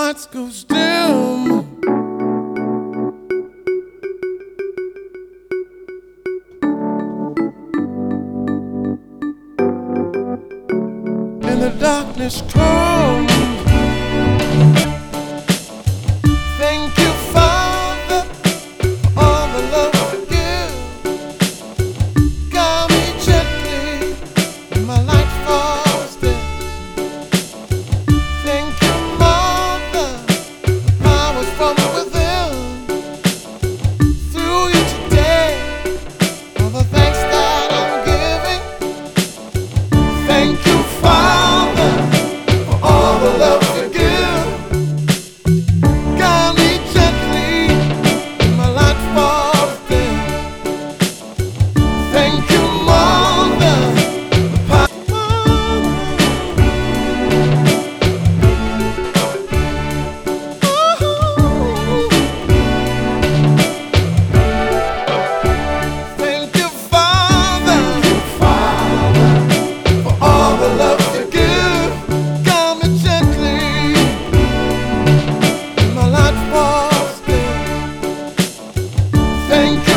lights goes dim and the darkness comes. Thank you, Father, for all the love you give. Guide me gently when my light falls dim. Thank you, Mother, the powers from within. Through you today, all the thanks that I'm giving. Thank you, Father, for all the love you give. Thank you, Mother. Thank you, Father, for all the love you give. Guide me gently when my light falls dim. Thank you.